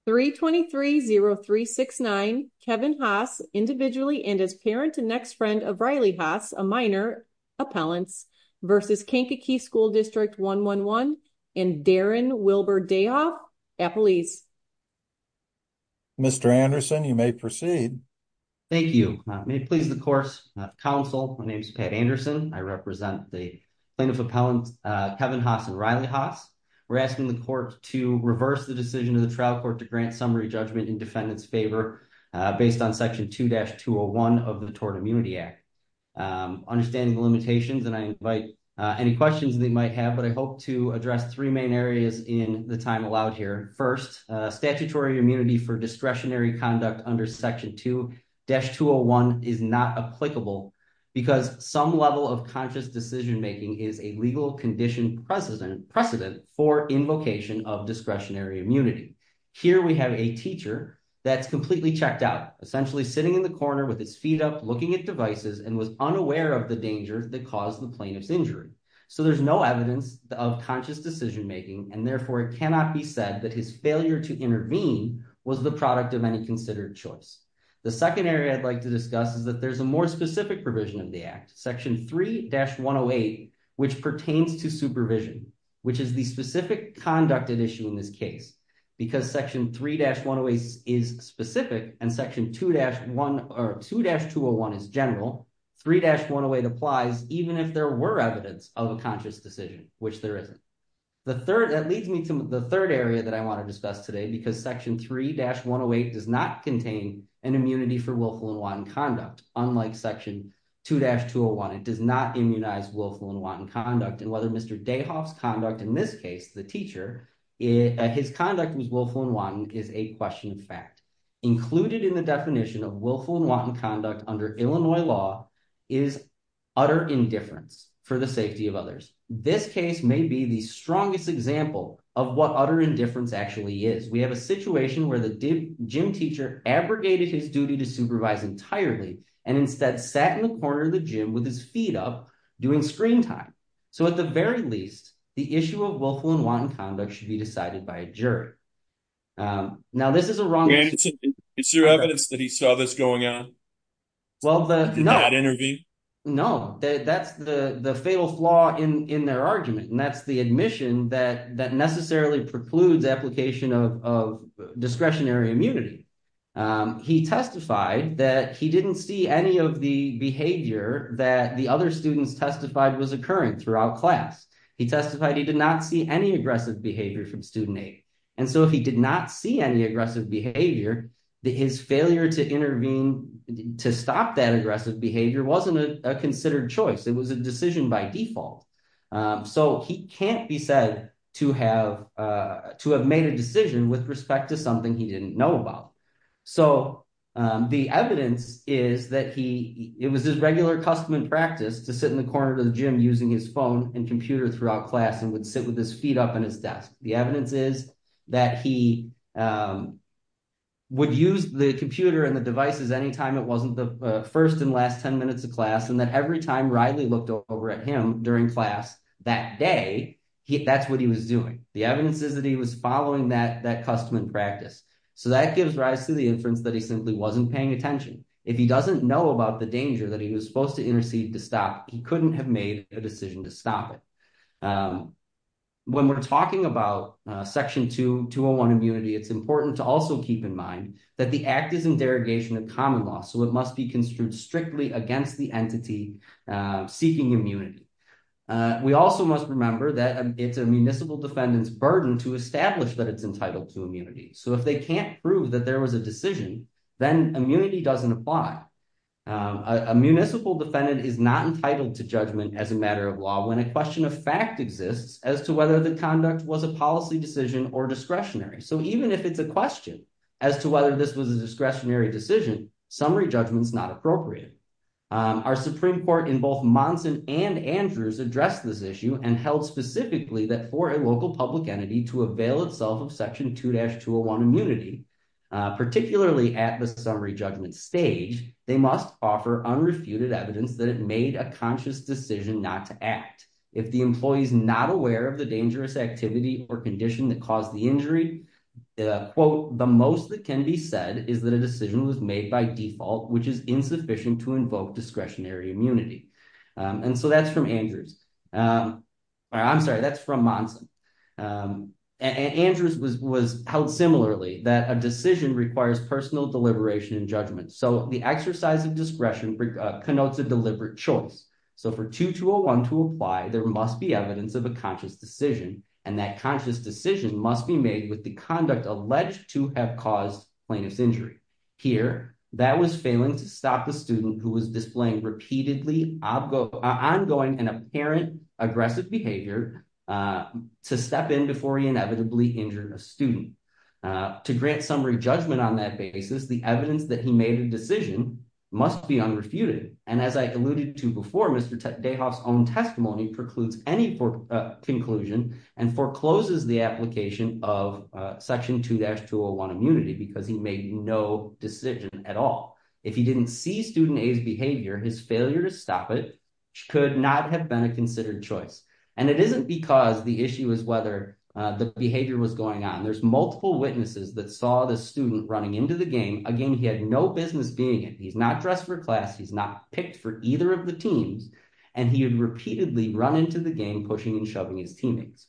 323-0369, Kevin Haas, individually and as parent and next friend of Riley Haas, a minor, appellants, versus Kankakee School District 111 and Darren Wilbur Dayhoff, appellees. Mr. Anderson, you may proceed. Thank you. May it please the court, counsel, my name is Pat Anderson. I represent the plaintiff appellants Kevin Haas and Riley Haas. We're asking the court to reverse the decision of the trial court to grant summary judgment in defendant's favor based on section 2-201 of the Tort Immunity Act. Understanding the limitations, and I invite any questions that you might have, but I hope to address three main areas in the time allowed here. First, statutory immunity for discretionary conduct under section 2-201 is not applicable because some level of conscious decision-making is a legal condition precedent for invocation of discretionary immunity. Here we have a teacher that's completely checked out, essentially sitting in the corner with his feet up, looking at devices, and was unaware of the danger that caused the plaintiff's injury. So there's no evidence of conscious decision-making, and therefore it cannot be said that his failure to intervene was the product of any considered choice. The second area I'd like to discuss is that there's a more specific provision of the Act, section 3-108, which pertains to supervision, which is the specific conduct at issue in this case. Because section 3-108 is specific and section 2-201 is general, 3-108 applies even if there were evidence of a conscious decision, which there isn't. That leads me to the third area that I want to discuss today, because section 3-108 does not contain an immunity for willful and wanton conduct. Unlike section 2-201, it does not immunize willful and wanton conduct. And whether Mr. Dayhoff's conduct in this case, the teacher, his conduct was willful and wanton is a question of fact. Included in the definition of willful and wanton conduct under Illinois law is utter indifference for the safety of others. This case may be the strongest example of what utter indifference actually is. We have a situation where the gym teacher abrogated his duty to supervise entirely and instead sat in the corner of the gym with his feet up doing screen time. So at the very least, the issue of willful and wanton conduct should be decided by a jury. Now, this is a wrong... Is there evidence that he saw this going on? Well, did not intervene? No, that's the fatal flaw in their argument, and that's the admission that necessarily precludes application of discretionary immunity. He testified that he didn't see any of the behavior that the other students testified was occurring throughout class. He testified he did not see any aggressive behavior from student A. And so if he did not see any aggressive behavior, his failure to intervene to stop that aggressive behavior wasn't a considered choice. It was a decision by default. So he can't be said to have made a decision with respect to something he didn't know about. So the evidence is that it was his regular custom and practice to sit in the corner of the gym using his phone and computer throughout class and would sit with his feet up on his desk. The evidence is that he would use the computer and the devices anytime it wasn't the first and last 10 minutes of class, and that every time Riley looked over at him during class that day, that's what he was doing. The evidence is that he was following that custom and practice. So that gives rise to the inference that he simply wasn't paying attention. If he doesn't know about the danger that he was supposed to intercede to stop, he couldn't have made a decision to stop it. When we're talking about Section 201 immunity, it's important to also keep in mind that the act is in derogation of common law, so it must be construed strictly against the entity seeking immunity. We also must remember that it's a municipal defendant's burden to establish that it's entitled to immunity. So if they can't prove that there was a decision, then immunity doesn't apply. A municipal defendant is not entitled to judgment as a matter of law when a question of fact exists as to whether the conduct was a policy decision or discretionary. So even if it's a question as to whether this was a discretionary decision, summary judgment is not appropriate. Our Supreme Court in both Monson and Andrews addressed this issue and held specifically that for a local public entity to avail itself of Section 2-201 immunity, particularly at the summary judgment stage, they must offer unrefuted evidence that it made a conscious decision not to act. If the employee is not aware of the dangerous activity or condition that caused the injury, quote, the most that can be said is that a decision was made by default, which is insufficient to invoke discretionary immunity. And so that's from Andrews. I'm sorry, that's from Monson. And Andrews was held similarly, that a decision requires personal deliberation and judgment. So the exercise of discretion connotes a deliberate choice. So for 2201 to apply, there must be evidence of a conscious decision, and that conscious decision must be made with the conduct alleged to have caused plaintiff's injury. Here, that was failing to stop the student who was displaying repeatedly ongoing and apparent aggressive behavior to step in before he inevitably injured a student. To grant summary judgment on that basis, the evidence that he made a decision must be unrefuted. And as I alluded to before, Mr. Dayhoff's own testimony precludes any conclusion and forecloses the application of Section 2-201 immunity because he made no decision at all. If he didn't see student A's behavior, his failure to stop it could not have been a considered choice. And it isn't because the issue is whether the behavior was going on. There's multiple witnesses that saw the student running into the game. Again, he had no business being in. He's not dressed for class. He's not picked for either of the teams. And he would repeatedly run into the game, pushing and shoving his teammates.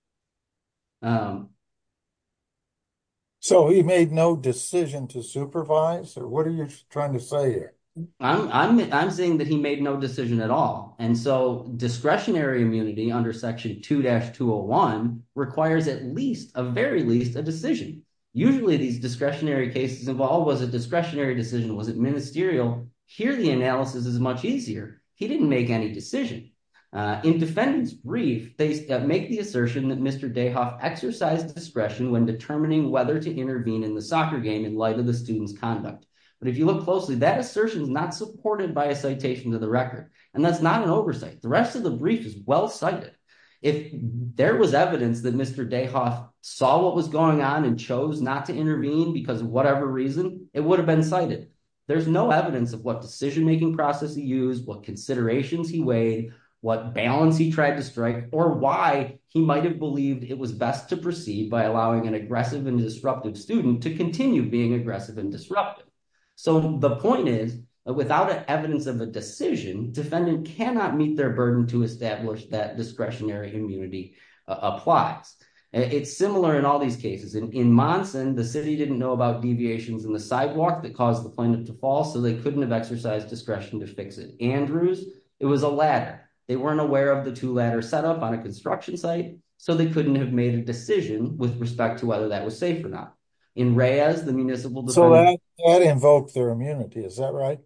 So he made no decision to supervise, or what are you trying to say here? I'm saying that he made no decision at all. And so discretionary immunity under Section 2-201 requires at least, a very least, a decision. Usually these discretionary cases involve, was it discretionary decision? Was it ministerial? Here the analysis is much easier. He didn't make any decision. In defendant's brief, they make the assertion that Mr. Dayhoff exercised discretion when determining whether to intervene in the soccer game in light of the student's conduct. But if you look closely, that assertion is not supported by a citation to the record. And that's not an oversight. The rest of the brief is well cited. If there was evidence that Mr. Dayhoff saw what was going on and chose not to intervene because of whatever reason, it would have been cited. There's no evidence of what decision-making process he used, what considerations he weighed, what balance he tried to strike, or why he might have believed it was best to proceed by allowing an aggressive and disruptive student to continue being aggressive and disruptive. So the point is, without evidence of a decision, defendant cannot meet their burden to establish that discretionary immunity applies. It's similar in all these cases. In Monson, the city didn't know about deviations in the sidewalk that caused the plaintiff to fall, so they couldn't have exercised discretion to fix it. Andrews, it was a ladder. They weren't aware of the two-ladder setup on a construction site, so they couldn't have made a decision with respect to whether that was safe or not. In Reyes, the municipal defendant... So that invoked their immunity, is that right?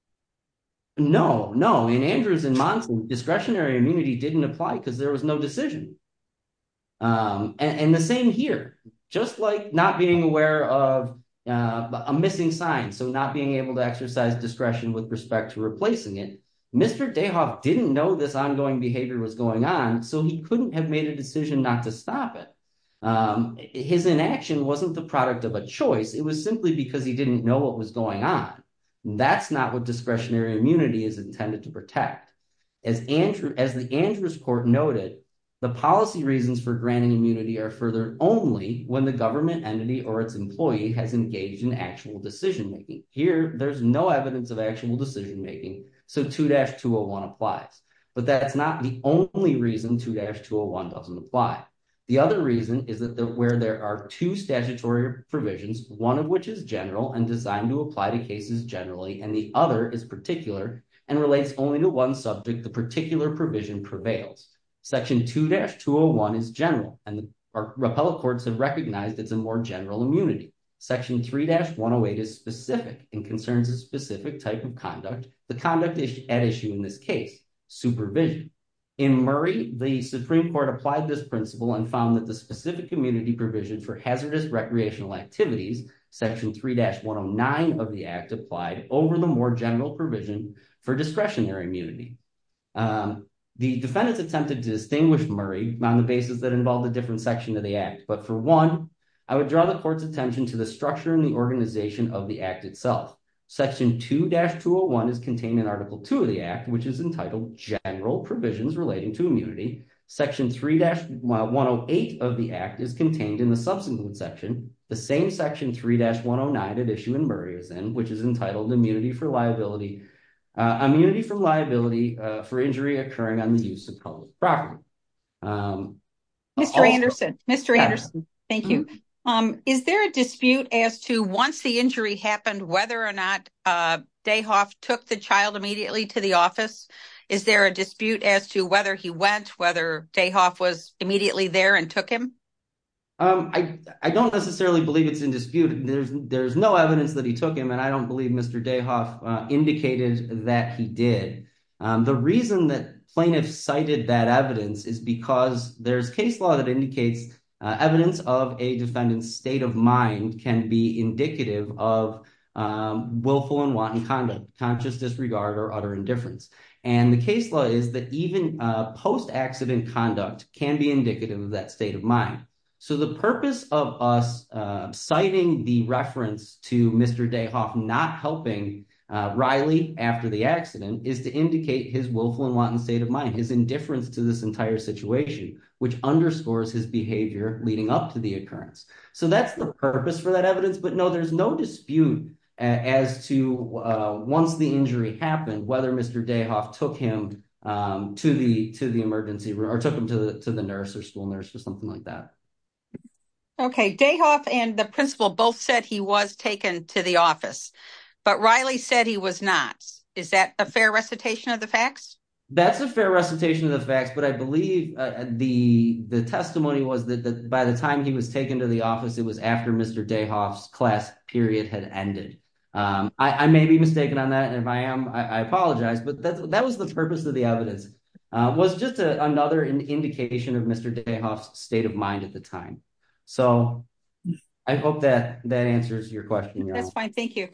No. In Andrews and Monson, discretionary immunity didn't apply because there was no decision. And the same here. Just like not being aware of a missing sign, so not being able to exercise discretion with respect to replacing it, Mr. Dayhoff didn't know this ongoing behavior was going on, so he couldn't have made a decision not to stop it. His inaction wasn't the product of a choice. It was simply because he didn't know what was going on. That's not what discretionary immunity is intended to protect. As the Andrews court noted, the policy reasons for granting immunity are furthered only when the government entity or its employee has engaged in actual decision-making. Here, there's no evidence of actual decision-making, so 2-201 applies. But that's not the only reason 2-201 doesn't apply. The other reason is that where there are two statutory provisions, one of which is general and designed to apply to cases generally, and the other is particular and relates only to one subject, the particular provision prevails. Section 2-201 is general, and our appellate courts have recognized it's a more general immunity. Section 3-108 is specific and concerns a specific type of conduct, the conduct at issue in this case, supervision. In Murray, the Supreme Court applied this principle and found that the specific immunity provision for hazardous recreational activities, Section 3-109 of the Act, applied over the more general provision for discretionary immunity. The defendants attempted to distinguish Murray on the basis that involved a different section of the Act. But for one, I would draw the court's attention to the structure and the organization of the Act itself. Section 2-201 is contained in Article 2 of the Act, which is entitled General Provisions Relating to Immunity. Section 3-108 of the Act is contained in the subsequent section, the same Section 3-109 at issue in Murray is in, which is entitled Immunity from Liability for Injury Occurring on the Use of Public Property. Mr. Anderson, thank you. Is there a dispute as to once the injury happened, whether or not Dayhoff took the child immediately to the office? Is there a dispute as to whether he went, whether Dayhoff was immediately there and took him? I don't necessarily believe it's in dispute. There's no evidence that he took him, and I don't believe Mr. Dayhoff indicated that he did. The reason that plaintiffs cited that evidence is because there's case law that indicates evidence of a defendant's state of mind can be indicative of willful and wanton conduct, conscious disregard, or utter indifference. And the case law is that even post-accident conduct can be indicative of that state of mind. So the purpose of us citing the reference to Mr. Dayhoff not helping Riley after the accident is to indicate his willful and wanton state of mind, his indifference to this entire situation, which underscores his behavior leading up to the occurrence. So that's the purpose for that evidence. But no, there's no dispute as to once the injury happened, whether Mr. Dayhoff took him to the emergency room or took him to the nurse or school nurse or something like that. Okay, Dayhoff and the principal both said he was taken to the office, but Riley said he was not. Is that a fair recitation of the facts? That's a fair recitation of the facts, but I believe the testimony was that by the time he was taken to the office, it was after Mr. Dayhoff's class period had ended. I may be mistaken on that, and if I am, I apologize, but that was the purpose of the evidence, was just another indication of Mr. Dayhoff's state of mind at the time. So I hope that answers your question. That's fine. Thank you.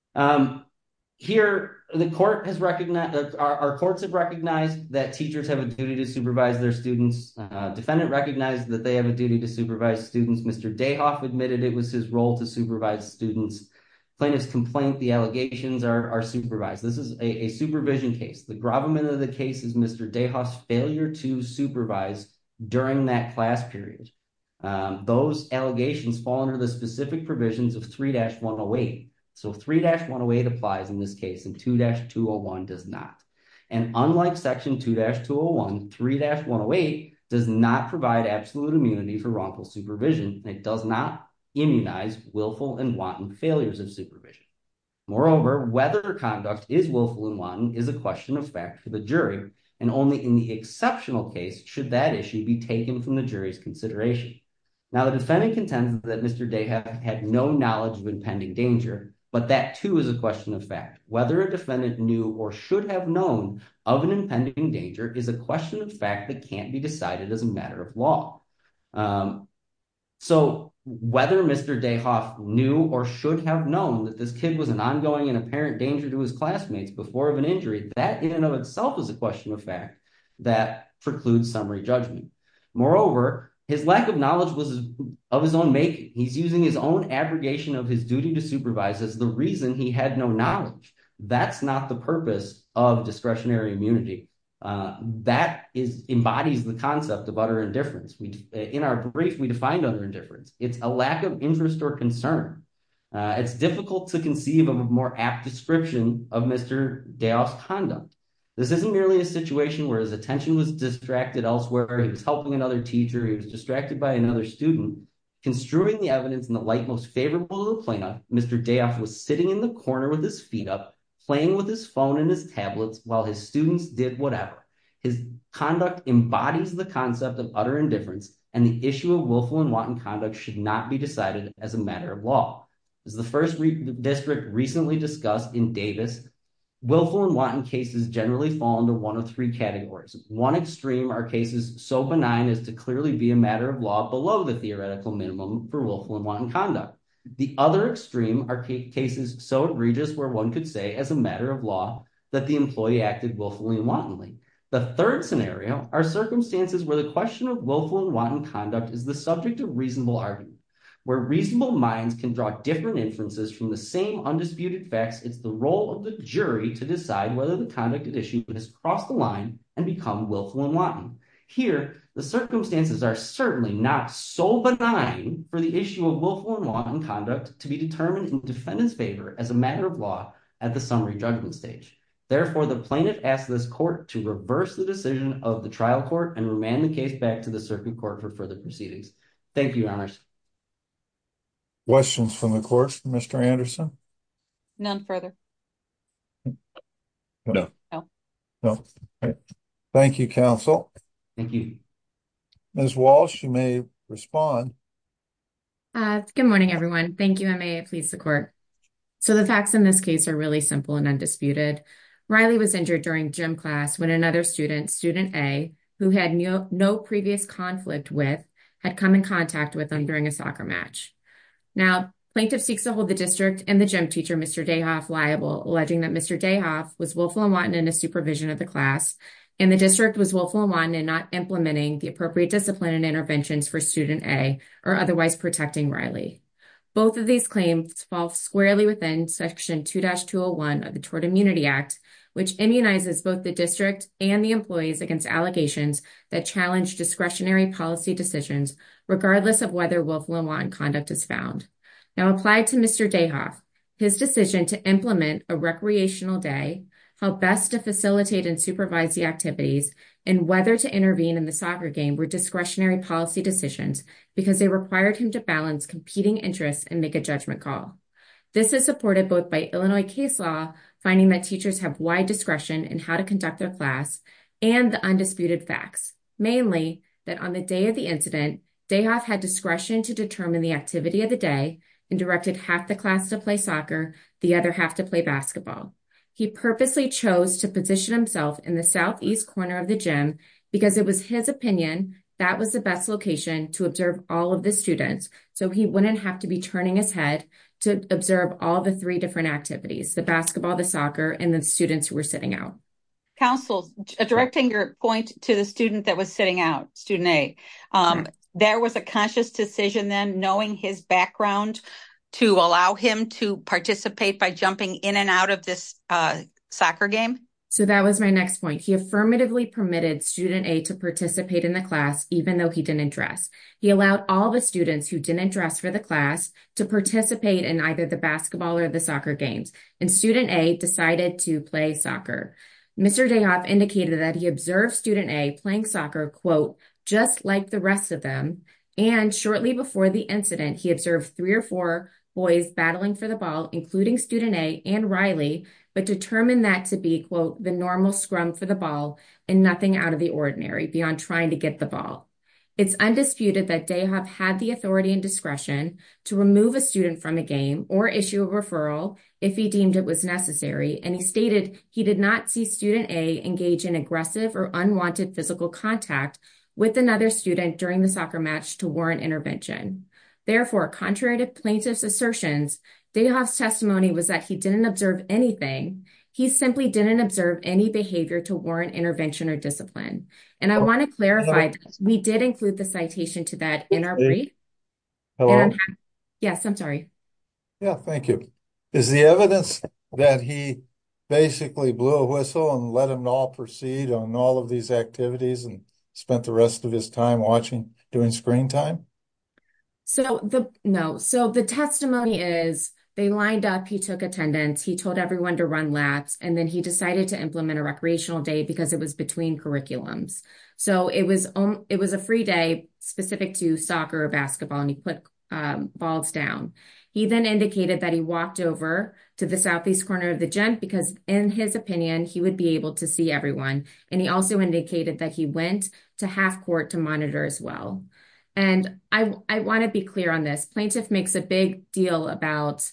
Here, the court has recognized, our courts have recognized that teachers have a duty to supervise their students. Defendant recognized that they have a duty to supervise students. Mr. Dayhoff admitted it was his role to supervise students. Plaintiff's complaint, the allegations are supervised. This is a supervision case. The gravamen of the case is Mr. Dayhoff's failure to supervise during that class period. Those allegations fall under the specific provisions of 3-108. So 3-108 applies in this case, and 2-201 does not. And unlike section 2-201, 3-108 does not provide absolute immunity for wrongful supervision, and it does not immunize willful and wanton failures of supervision. Moreover, whether conduct is willful and wanton is a question of fact for the jury, and only in the exceptional case should that issue be taken from the jury's consideration. Now, the defendant contends that Mr. Dayhoff had no knowledge of impending danger, but that too is a question of fact. Whether a defendant knew or should have known of an impending danger is a question of fact that can't be decided as a matter of law. So whether Mr. Dayhoff knew or should have known that this kid was an ongoing and apparent danger to his classmates before of an injury, that in and of itself is a question of fact that precludes summary judgment. Moreover, his lack of knowledge was of his own making. He's using his own abrogation of his duty to supervise as the reason he had no knowledge. That's not the purpose of discretionary immunity. That embodies the concept of utter indifference. In our brief, we defined utter indifference. It's a lack of interest or concern. It's difficult to conceive of a more apt description of Mr. Dayhoff's conduct. This isn't merely a situation where his attention was distracted elsewhere. He was helping another teacher. He was distracted by another student. Construing the evidence in the light most favorable to the plaintiff, Mr. Dayhoff was sitting in the corner with his feet up, playing with his phone and his tablets while his students did whatever. His conduct embodies the concept of utter indifference, and the issue of willful and wanton conduct should not be decided as a matter of law. As the first district recently discussed in Davis, willful and wanton cases generally fall into one of three categories. One extreme are cases so benign as to clearly be a matter of law below the theoretical minimum for willful and wanton conduct. The other extreme are cases so egregious where one could say as a matter of law that the employee acted willfully and wantonly. The third scenario are circumstances where the question of willful and wanton conduct is the subject of reasonable argument. Where reasonable minds can draw different inferences from the same undisputed facts, it's the role of the jury to decide whether the conduct at issue has crossed the line and become willful and wanton. Here, the circumstances are certainly not so benign for the issue of willful and wanton conduct to be determined in defendant's favor as a matter of law at the summary judgment stage. Therefore, the plaintiff asks this court to reverse the decision of the trial court and remand the case back to the circuit court for further proceedings. Thank you, Your Honors. Questions from the court, Mr. Anderson? None further. No. No. Thank you, counsel. Thank you. Ms. Walsh, you may respond. Good morning, everyone. Thank you, and may it please the court. So the facts in this case are really simple and undisputed. Riley was injured during gym class when another student, student A, who had no previous conflict with, had come in contact with him during a soccer match. Now, plaintiff seeks to hold the district and the gym teacher, Mr. Dayhoff, liable, alleging that Mr. Dayhoff was willful and wanton in his supervision of the class, and the district was willful and wanton in not implementing the appropriate discipline and interventions for student A or otherwise protecting Riley. Both of these claims fall squarely within Section 2-201 of the Tort Immunity Act, which immunizes both the district and the employees against allegations that challenge discretionary policy decisions, regardless of whether willful and wanton conduct is found. Now, applied to Mr. Dayhoff, his decision to implement a recreational day, how best to facilitate and supervise the activities, and whether to intervene in the soccer game were discretionary policy decisions because they required him to balance competing interests and make a judgment call. This is supported both by Illinois case law, finding that teachers have wide discretion in how to conduct their class, and the undisputed facts, mainly that on the day of the incident, Dayhoff had discretion to determine the activity of the day and directed half the class to play soccer, the other half to play basketball. He purposely chose to position himself in the southeast corner of the gym because it was his opinion that was the best location to observe all of the students, so he wouldn't have to be turning his head to observe all the three different activities, the basketball, the soccer, and the students who were sitting out. Counsel, directing your point to the student that was sitting out, student A, there was a conscious decision then, knowing his background, to allow him to participate by jumping in and out of this soccer game? So that was my next point. He affirmatively permitted student A to participate in the class, even though he didn't dress. He allowed all the students who didn't dress for the class to participate in either the basketball or the soccer games. And student A decided to play soccer. Mr. Dayhoff indicated that he observed student A playing soccer, quote, just like the rest of them. And shortly before the incident, he observed 3 or 4 boys battling for the ball, including student A and Riley, but determined that to be, quote, the normal scrum for the ball and nothing out of the ordinary beyond trying to get the ball. It's undisputed that Dayhoff had the authority and discretion to remove a student from a game or issue a referral if he deemed it was necessary, and he stated he did not see student A engage in aggressive or unwanted physical contact with another student during the soccer match to warrant intervention. Therefore, contrary to plaintiff's assertions, Dayhoff's testimony was that he didn't observe anything. He simply didn't observe any behavior to warrant intervention or discipline. And I want to clarify that we did include the citation to that in our brief. Hello? Yes, I'm sorry. Yeah, thank you. Is the evidence that he basically blew a whistle and let them all proceed on all of these activities and spent the rest of his time doing screen time? So the testimony is they lined up, he took attendance, he told everyone to run laps, and then he decided to implement a recreational day because it was between curriculums. So it was a free day specific to soccer or basketball, and he put balls down. He then indicated that he walked over to the southeast corner of the gym because, in his opinion, he would be able to see everyone. And he also indicated that he went to half court to monitor as well. And I want to be clear on this. Plaintiff makes a big deal about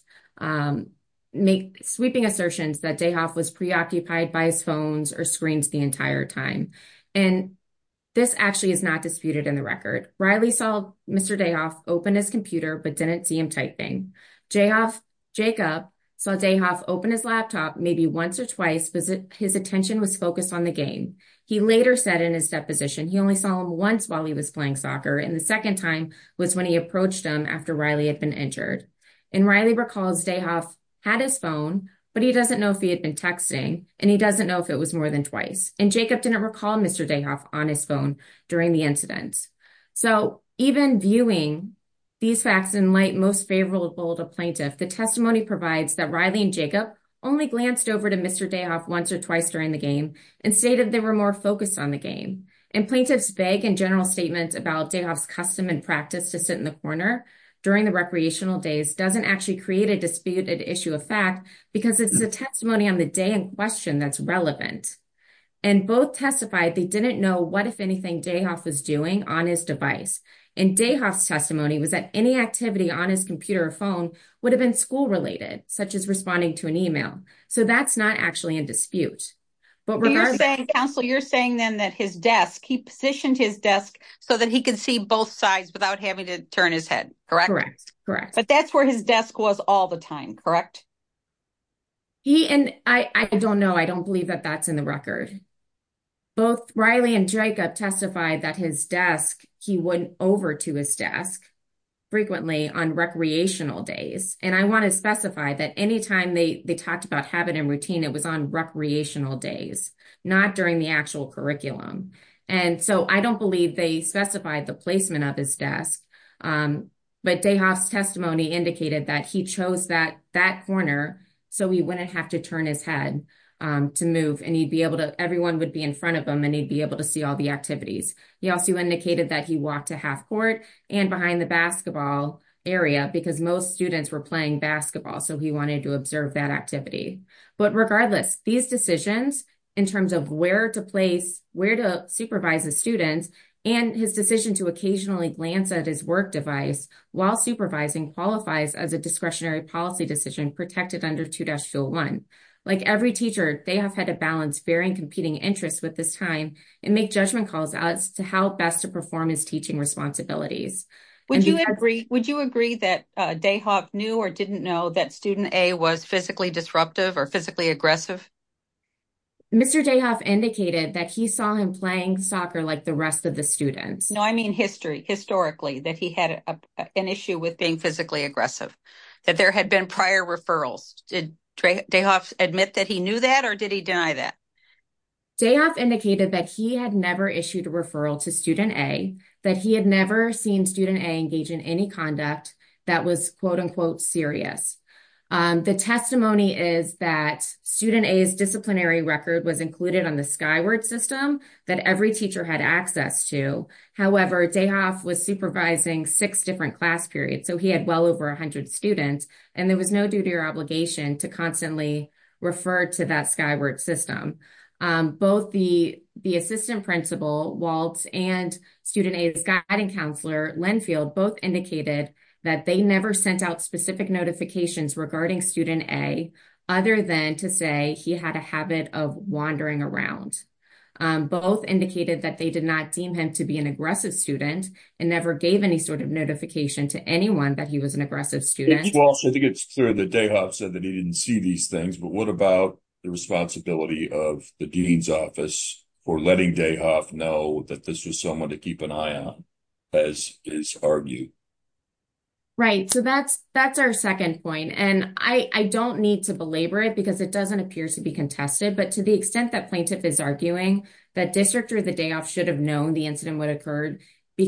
sweeping assertions that Dayhoff was preoccupied by his phones or screens the entire time. And this actually is not disputed in the record. Riley saw Mr. Dayhoff open his computer but didn't see him typing. Jacob saw Dayhoff open his laptop maybe once or twice, but his attention was focused on the game. He later said in his deposition he only saw him once while he was playing soccer, and the second time was when he approached him after Riley had been injured. And Riley recalls Dayhoff had his phone, but he doesn't know if he had been texting, and he doesn't know if it was more than twice. And Jacob didn't recall Mr. Dayhoff on his phone during the incident. So even viewing these facts in light most favorable to plaintiff, the testimony provides that Riley and Jacob only glanced over to Mr. Dayhoff once or twice during the game and stated they were more focused on the game. And plaintiff's vague and general statement about Dayhoff's custom and practice to sit in the corner during the recreational days doesn't actually create a disputed issue of fact because it's the testimony on the day in question that's relevant. And both testified they didn't know what, if anything, Dayhoff was doing on his device. And Dayhoff's testimony was that any activity on his computer or phone would have been school-related, such as responding to an email. So that's not actually in dispute. But Counsel, you're saying then that his desk, he positioned his desk so that he could see both sides without having to turn his head, correct? Correct. But that's where his desk was all the time, correct? I don't know. I don't believe that that's in the record. Both Riley and Jacob testified that his desk, he went over to his desk frequently on recreational days. And I want to specify that anytime they talked about habit and routine, it was on recreational days, not during the actual curriculum. And so I don't believe they specified the placement of his desk. But Dayhoff's testimony indicated that he chose that corner so he wouldn't have to turn his head to move, and he'd be able to, everyone would be in front of him and he'd be able to see all the activities. He also indicated that he walked to half court and behind the basketball area because most students were playing basketball. So he wanted to observe that activity. But regardless, these decisions in terms of where to supervise the students and his decision to occasionally glance at his work device while supervising qualifies as a discretionary policy decision protected under 2-201. Like every teacher, they have had to balance varying competing interests with this time and make judgment calls as to how best to perform his teaching responsibilities. Would you agree that Dayhoff knew or didn't know that student A was physically disruptive or physically aggressive? Mr. Dayhoff indicated that he saw him playing soccer like the rest of the students. No, I mean historically, that he had an issue with being physically aggressive, that there had been prior referrals. Did Dayhoff admit that he knew that, or did he deny that? Dayhoff indicated that he had never issued a referral to student A, that he had never seen student A engage in any conduct that was quote unquote serious. The testimony is that student A's disciplinary record was included on the Skyward system that every teacher had access to. However, Dayhoff was supervising 6 different class periods, so he had well over 100 students, and there was no duty or obligation to constantly refer to that Skyward system. Both the assistant principal, Waltz, and student A's guiding counselor, Lenfield, both indicated that they never sent out specific notifications regarding student A other than to say he had a habit of wandering around. Both indicated that they did not deem him to be an aggressive student and never gave any sort of notification to anyone that he was an aggressive student. Walsh, I think it's clear that Dayhoff said that he didn't see these things, but what about the responsibility of the dean's office for letting Dayhoff know that this was someone to keep an eye on, as is argued? Right. So that's our second point. And I don't need to belabor it because it doesn't appear to be contested. But to the extent that plaintiff is arguing that district or the Dayhoff should have known the incident would occur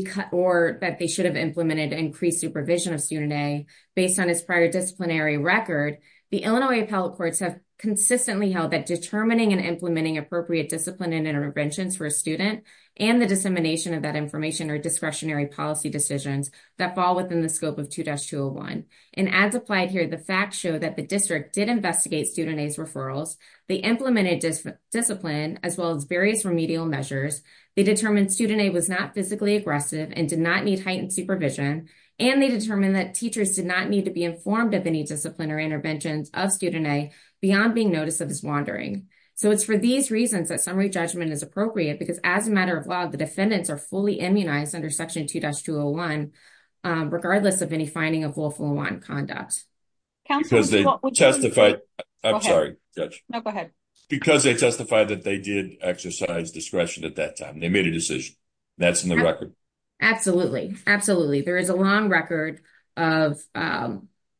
or that they should have implemented increased supervision of student A based on his prior disciplinary record, the Illinois appellate courts have consistently held that determining and implementing appropriate discipline and interventions for a student and the dissemination of that information are discretionary policy decisions that fall within the scope of 2-201. And as applied here, the facts show that the district did investigate student A's referrals. They implemented discipline as well as various remedial measures. They determined student A was not physically aggressive and did not need heightened supervision. And they determined that teachers did not need to be informed of any discipline or interventions of student A beyond being noticed of his wandering. So it's for these reasons that summary judgment is appropriate because as a matter of law, the defendants are fully immunized under section 2-201, regardless of any finding of willful and wanton conduct. Because they testified, I'm sorry, Judge. No, go ahead. Because they testified that they did exercise discretion at that time. They made a decision. That's in the record. Absolutely. Absolutely. There is a long record of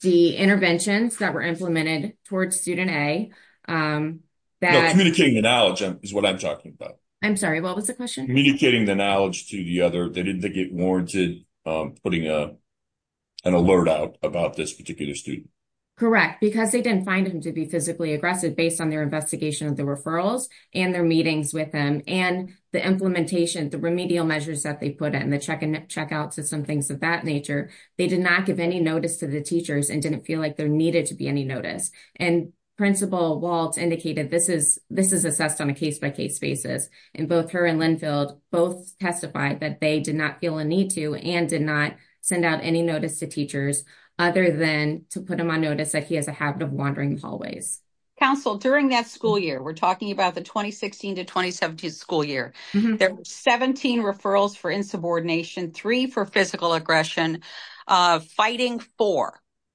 the interventions that were implemented towards student A, No, communicating the knowledge is what I'm talking about. I'm sorry, what was the question? Communicating the knowledge to the other. They didn't think it warranted putting an alert out about this particular student. Correct, because they didn't find him to be physically aggressive based on their investigation of the referrals and their meetings with him and the implementation, the remedial measures that they put in, the check-out system, things of that nature. They did not give any notice to the teachers and didn't feel like there needed to be any notice. And Principal Waltz indicated this is assessed on a case-by-case basis. And both her and Linfield both testified that they did not feel a need to and did not send out any notice to teachers other than to put him on notice that he has a habit of wandering the hallways. Counsel, during that school year, we're talking about the 2016 to 2017 school year, there were 17 referrals for insubordination, 3 for physical aggression, fighting 4,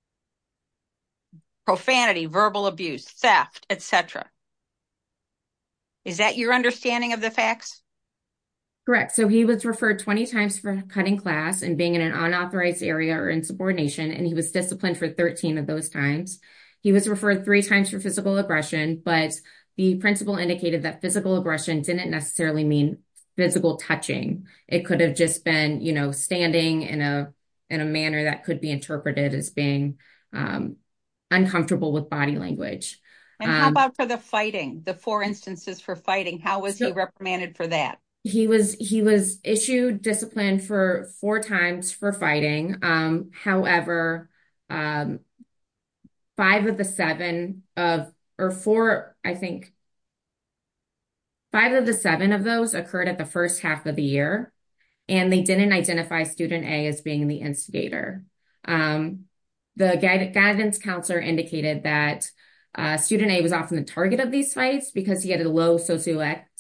profanity, verbal abuse, theft, etc. Is that your understanding of the facts? Correct. So he was referred 20 times for cutting class and being in an unauthorized area or insubordination, and he was disciplined for 13 of those times. He was referred 3 times for physical aggression, but the principal indicated that physical aggression didn't necessarily mean physical touching. It could have just been, standing in a manner that could be interpreted as being uncomfortable with body language. And how about for the fighting, the 4 instances for fighting? How was he reprimanded for that? He was issued discipline for 4 times for fighting. However, 5 of the 7 of those occurred at the first half of the year, and they didn't identify student A as being the instigator. The guidance counselor indicated that student A was often the target of these fights because he had a low socio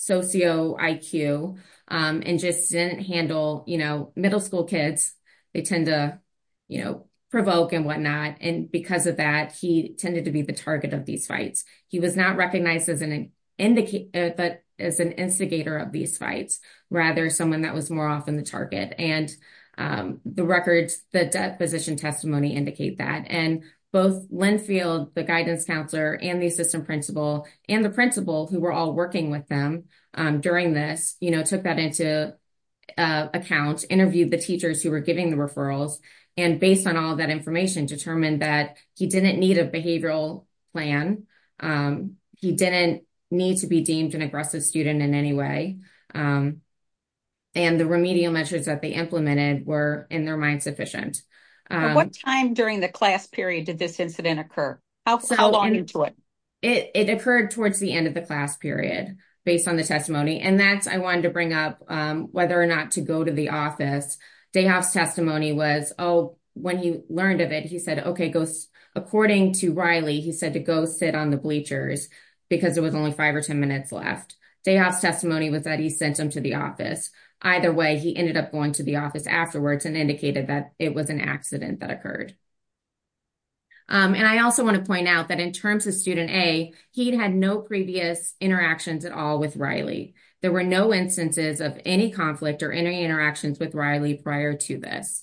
IQ and just didn't handle, middle school kids. They tend to, provoke and whatnot. And because of that, he tended to be the target of these fights. He was not recognized as an instigator of these fights, rather someone that was more often the target. And the records, the deposition testimony indicate that. And both Linfield, the guidance counselor, and the assistant principal, and the principal, who were all working with them during this, took that into account, interviewed the teachers who were giving the referrals, and based on all of that information, determined that he didn't need a behavioral plan. He didn't need to be deemed an aggressive student in any way. And the remedial measures that they implemented were, in their mind, sufficient. At what time during the class period did this incident occur? How long into it? It occurred towards the end of the class period, based on the testimony. And I wanted to bring up whether or not to go to the office. Dayhoff's testimony was, when he learned of it, he said, okay, according to Riley, he said to go sit on the bleachers because there was only 5 or 10 minutes left. Dayhoff's testimony was that he sent him to the office. Either way, he ended up going to the office afterwards and indicated that it was an accident that occurred. And I also want to point out that in terms of student A, he'd had no previous interactions at all with Riley. There were no instances of any conflict or any interactions with Riley prior to this.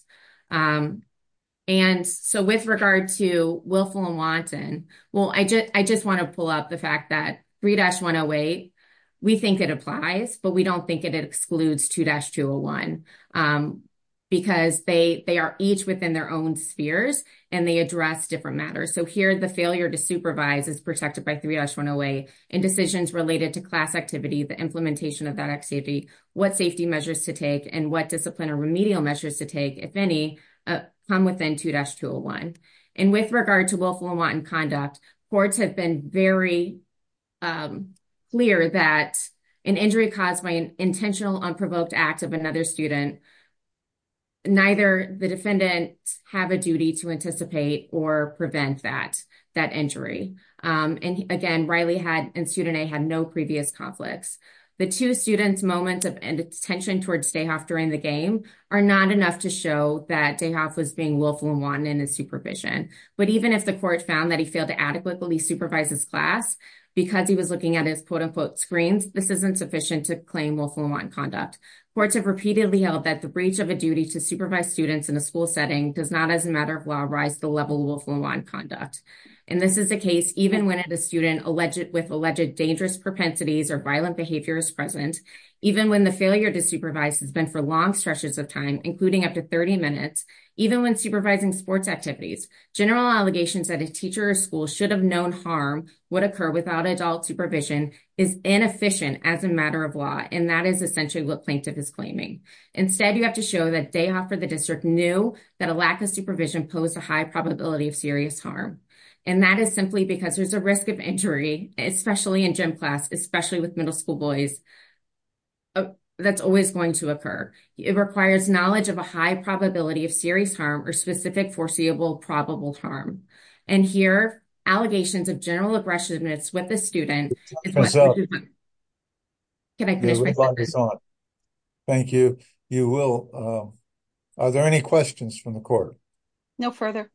And so with regard to willful and wanton, I just want to pull up the fact that 3-108, we think it applies, but we don't think it excludes 2-201 because they are each within their own spheres and they address different matters. So here, the failure to supervise is protected by 3-108 in decisions related to class activity, the implementation of that activity, what safety measures to take, and what discipline or remedial measures to take, if any, come within 2-201. And with regard to willful and wanton conduct, courts have been very clear that an injury caused by an intentional, unprovoked act of another student, neither the defendant have a duty to anticipate or prevent that injury. And again, Riley and student A had no previous conflicts. The 2 students' moments of attention towards Dayhoff during the game are not enough to show that Dayhoff was being willful and wanton in his supervision. But even if the court found that he failed to adequately supervise his class because he was looking at his quote-unquote screens, this isn't sufficient to claim willful and wanton conduct. Courts have repeatedly held that the breach of a duty to supervise students in a school setting does not, as a matter of law, rise to the level of willful and wanton conduct. And this is the case even when a student with alleged dangerous propensities or violent behavior is present, even when the failure to supervise has been for long stretches of time, including up to 30 minutes, even when supervising sports activities. General allegations that a teacher or school should have known harm would occur without adult supervision is inefficient as a matter of law, and that is essentially what plaintiff is claiming. Instead, you have to show that Dayhoff or the district knew that a lack of supervision posed a high probability of serious harm. And that is simply because there's a risk of injury, especially in gym class, especially with middle school boys, that's always going to occur. It requires knowledge of a high probability of serious harm or specific foreseeable probable harm. And here, allegations of general aggressiveness with the student is what. Can I finish my sentence? Thank you. You will. Are there any questions from the court? No further.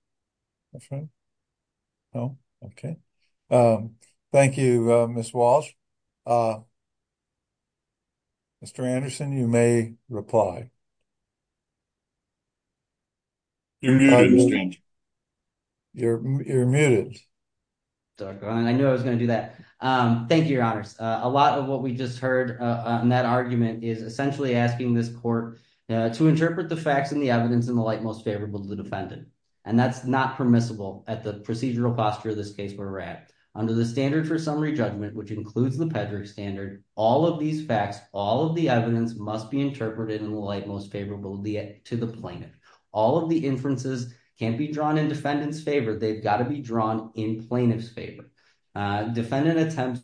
No? Okay. Thank you, Ms. Walsh. Mr. Anderson, you may reply. You're muted, Mr. Anderson. You're muted. I knew I was going to do that. Thank you, Your Honors. A lot of what we just heard on that argument is essentially asking this court to interpret the facts and the evidence in the light most favorable to the defendant. And that's not permissible at the procedural posture of this case where we're at. Under the standard for summary judgment, which includes the Pedrick standard, all of these facts, all of the evidence must be interpreted in the light most favorable to the plaintiff. All of the inferences can't be drawn in defendant's favor. They've got to be drawn in plaintiff's favor. Defendant attempts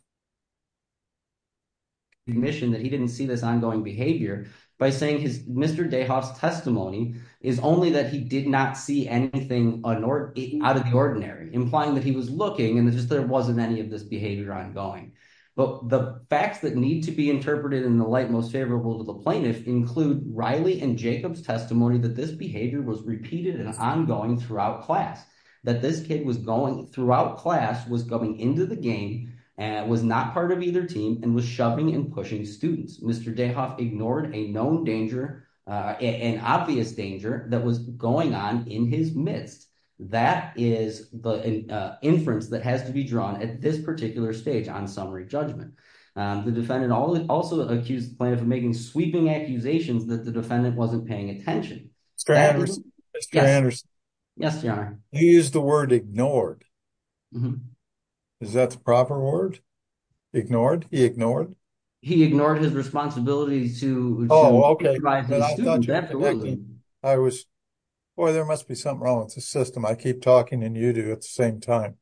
admission that he didn't see this ongoing behavior by saying Mr. Dayhoff's testimony is only that he did not see anything out of the ordinary, implying that he was looking and there wasn't any of this behavior ongoing. But the facts that need to be interpreted in the light most favorable to the plaintiff include Riley and Jacob's testimony that this behavior was repeated and ongoing throughout class, that this kid was going throughout class, was going into the game, and was not part of either team and was shoving and pushing students. Mr. Dayhoff ignored a known danger, an obvious danger that was going on in his midst. That is the inference that has to be drawn at this particular stage on summary judgment. The defendant also accused the plaintiff of making sweeping accusations that the defendant wasn't paying attention. Mr. Anderson. Yes, Your Honor. You used the word ignored. Mm-hmm. Is that the proper word? Ignored? He ignored? He ignored his responsibility to okay. supervise his students. Absolutely. Boy, there must be something wrong with the system. I keep talking and you do at the same time.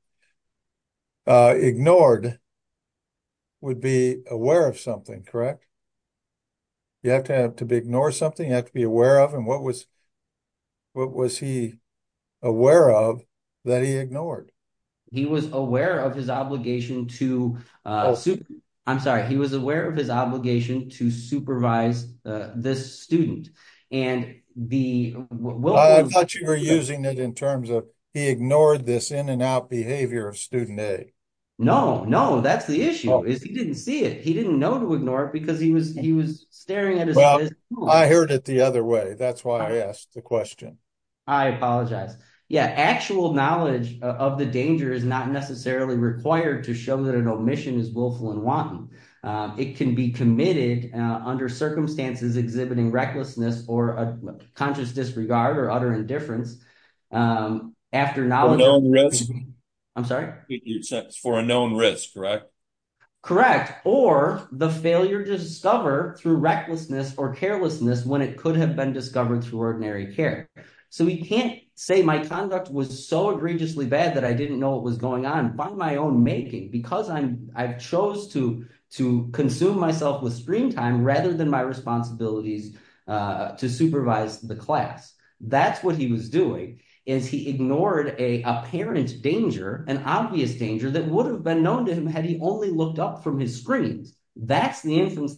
Ignored would be aware of something, correct? You have to ignore something. You have to be aware of. And what was he aware of that he ignored? He was aware of his obligation to he was aware of his obligation to supervise this student. And I thought you were using it in terms of he ignored this in and out behavior of student A. No, that's the issue. Is he didn't see it. He didn't know to ignore it because he was staring at his phone. I heard it the other way. That's why I asked the question. I apologize. Yeah, actual knowledge of the danger is not necessarily required to show that an omission is willful and wanton. It can be committed under circumstances exhibiting recklessness or a conscious disregard or utter indifference after knowledge. For a known risk. I'm sorry? For a known risk, correct? Correct. Or the failure to discover through recklessness or carelessness when it could have been discovered through ordinary care. So we can't say my conduct was so egregiously bad that I didn't know what was going on by my own making because I've chose to consume myself with screen time rather than my responsibilities to supervise the class. That's what he was doing, is he ignored a apparent danger, an obvious danger that would have been known to him had he only looked up from his screens. That's the inference.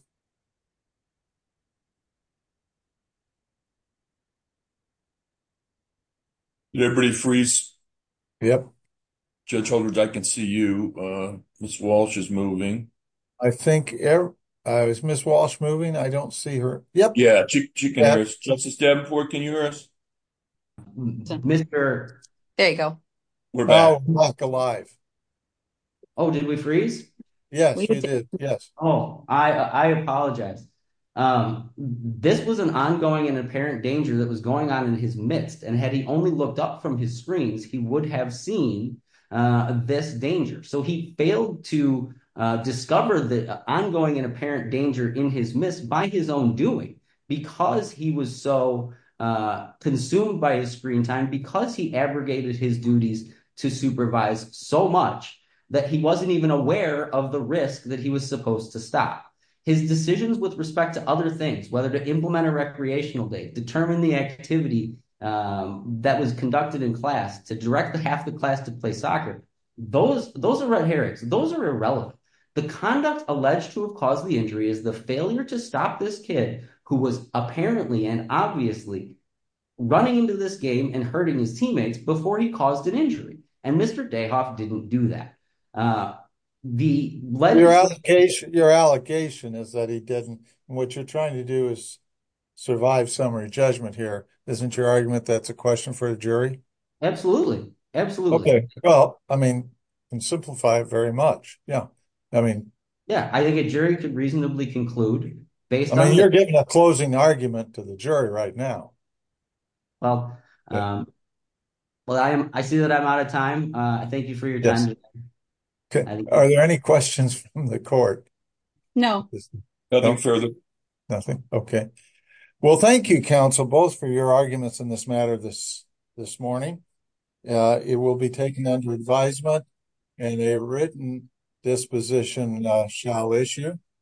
Did everybody freeze? Yep. Judge Holdridge, I can see you. Ms. Walsh is moving. I think Is Ms. Walsh moving? I don't see her. Yep. Yeah, she can hear us. Justice Davenport, can you hear us? Mr. There you go. We're back. Oh, back alive. Oh, did we freeze? Yes, We you did. Yes. Oh, I apologize. This was an ongoing and apparent danger that was going on in his midst, and had he only looked up from his screens, he would have seen this danger. So he failed to discover the ongoing and apparent danger in his midst by his own doing, because he was so consumed by his screen time, because he abrogated his duties to supervise so much that he wasn't even aware of the risk that he was supposed to stop. His decisions with respect to other things, whether to implement a recreational day, determine the activity that was conducted in class, to direct half the class to play soccer, those are red herrings. Those are irrelevant. The conduct alleged to have caused the injury is the failure to stop this kid who was apparently and obviously running into this game and hurting his teammates before he caused an injury. And Mr. Dayhoff didn't do that. Your allegation is that he didn't. And what you're trying to do is survive summary judgment here. Isn't your argument that's a question for the jury? Absolutely. Okay. Well, I mean, can simplify it very much. Yeah. I mean, yeah, I think a jury could reasonably conclude based on. I mean, you're giving a closing argument to the jury right now. Well, I see that I'm out of time. I thank you for your time. Yes. Okay. Are there any questions from the court? No. Nothing further. Nothing. Okay. Well, thank you, counsel, both for your arguments in this matter this morning. It will be taken under advisement, and a written disposition shall issue.